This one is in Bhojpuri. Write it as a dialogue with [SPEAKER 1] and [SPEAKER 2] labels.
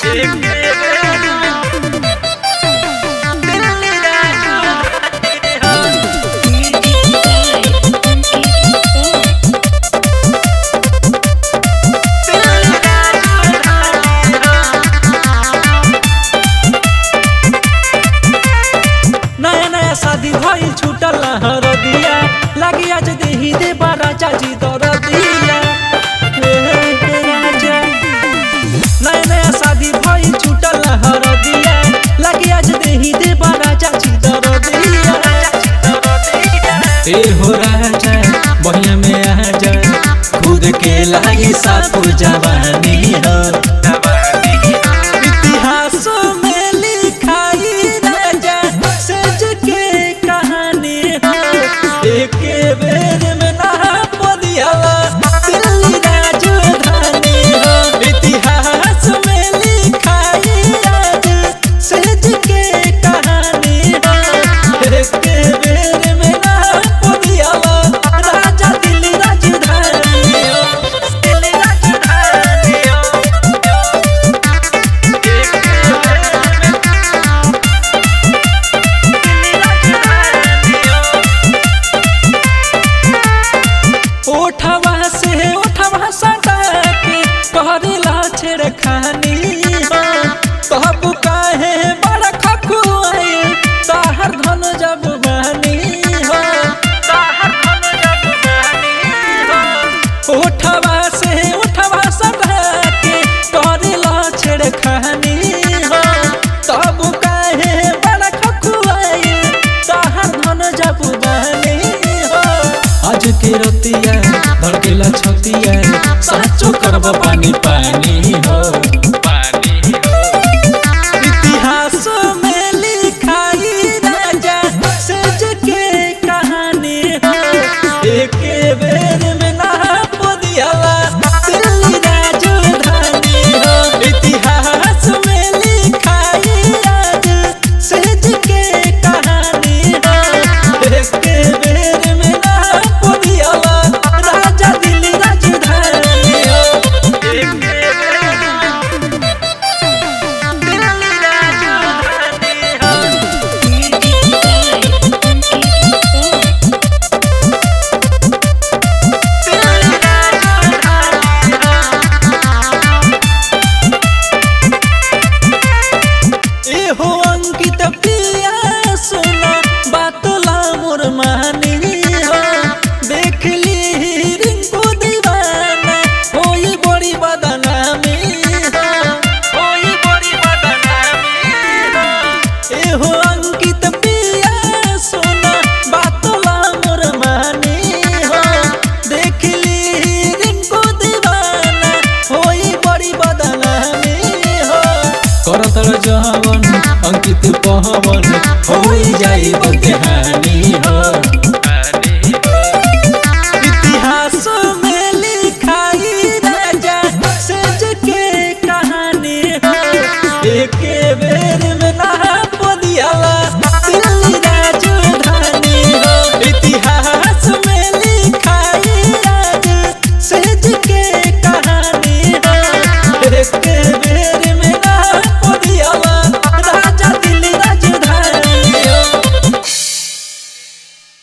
[SPEAKER 1] नया नया शादी भइल छूटल हर दिया लगी आज देही दे बड़ा चाची दर दिया नया नया शादी भइल छूटल हर दिया लगी आज देही दे बड़ा चाची दर दिया ए हो राजा बहिया में आ जा खुद के लागी साथ जवानी हो इतिहास में लिखाई राजा सज के कहानी हो एक बेर में ना पदियाला दिल्ली राजधानी हो इतिहास में लिखाई आज सज के कहानी हो एक बेर में ना पदियाला राजा दिल्ली राजधानी हो दिल्ली राजधानी हो ओठवा सटा के कहला छेड़खानी हो तब काहे बड़ा खखुआई ताहर धन जब बानी हो ताहर धन जब बानी हो ओठवा सटा के कहला छेड़खानी हो तब काहे बड़ा खखुआई ताहर धन जब बानी हो आज के रतिया धड़केला छतिया साचो करब पानी पानी हो इतिहास में लिखाई राजा सज के कहानी हो एक बेर में ना पदियाला दिल्ली राजधानी हो इतिहास में लिखाई आज सज के कहानी हो एक बेर में ना पदियाला राजा दिल्ली राजधानी हो दिल्ली राजधानी हो एहो अंकित प्रिया सुनो बातला मोर मानी हो देख ली रिंकू दीवाना होई बड़ी बदनामी हो होई बड़ी बदनामी हो एहो अंकित प्रिया सुनो बातला मोर मानी हो देख ली रिंकू दीवाना होई बड़ी बदनामी हो करतल जवन अंकित पवन होई जाई बदहानी हो।